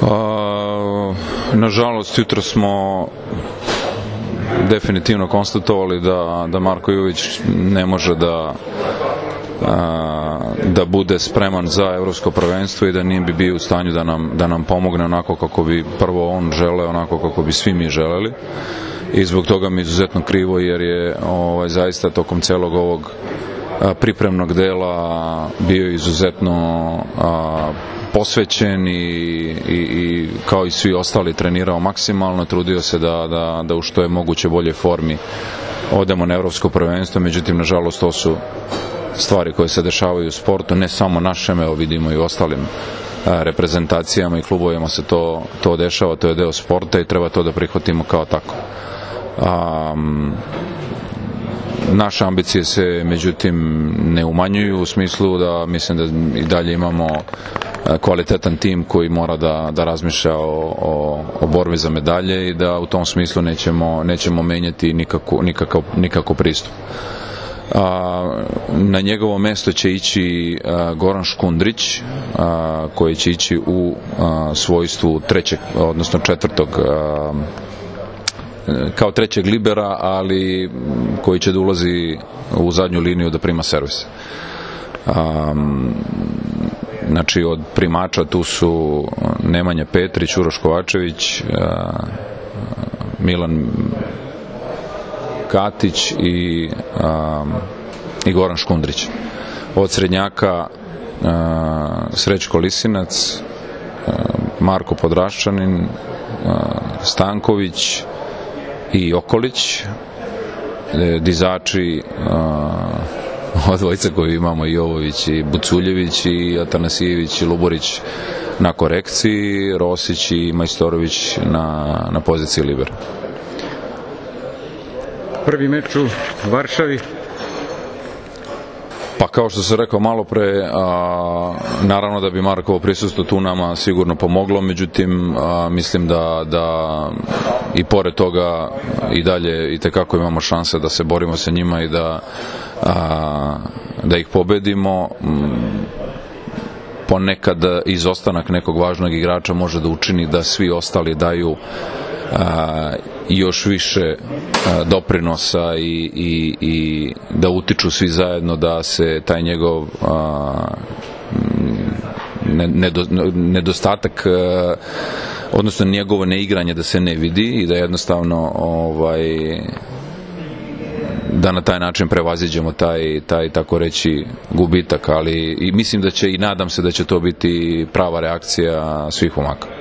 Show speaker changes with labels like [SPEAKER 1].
[SPEAKER 1] Nažalost, jutro smo definitivno konstatovali da Marko Jović ne može da bude spreman za evropsko prvenstvo i da nije bi bio u stanju da nam pomogne onako kako bi prvo on želeo, onako kako bi svi mi želeli. I zbog toga mi je izuzetno krivo, jer je zaista tokom celog ovog pripremnog dela bio izuzetno posvećen i kao i svi ostali trenirao maksimalno, trudio se da u što je moguće bolje formi odemo na evropsko prvenstvo. Međutim, nažalost, to su stvari koje se dešavaju u sportu, ne samo našem, evo vidimo i u ostalim reprezentacijama i klubovima se to dešava, to je deo sporta i treba to da prihvatimo kao tako. Naše ambicije se međutim ne umanjuju, u smislu da mislim da i dalje imamo kvalitetan tim koji mora da razmišlja o borbi za medalje i da u tom smislu nećemo menjati nikako pristup. Na njegovo mesto će ići Goran Škundrić, koji će ići u svojstvu trećeg, odnosno četvrtog, kao trećeg libera, ali koji će da ulazi u zadnju liniju da prima servis. Znači, od primača tu su Nemanja Petrić, Uroš Kovačević, Milan Katić i Goran Škundrić. Od srednjaka Srećko Lisinac, Marko Podraščanin, Stanković i Okolić. Dizači od dvojica koju imamo, Jovović i Buculjević i Atanasijević i Luborić na korekciji, Rosić i Majstorović na poziciji libera.
[SPEAKER 2] Prvi meč u Varšavi.
[SPEAKER 1] Pa kao što sam rekao malo pre, naravno da bi Markovo prisustvo tu nama sigurno pomoglo, međutim mislim da i pored toga i dalje itekako imamo šanse da se borimo sa njima i da ih pobedimo. Ponekad izostanak nekog važnog igrača može da učini da svi ostali daju još više doprinosa i da utiču svi zajedno da se taj njegov nedostatak, odnosno njegovo neigranje da se ne vidi i da jednostavno da na taj način prevaziđemo taj tako reći gubitak, ali i mislim da će i nadam se da će to biti prava reakcija svih momaka.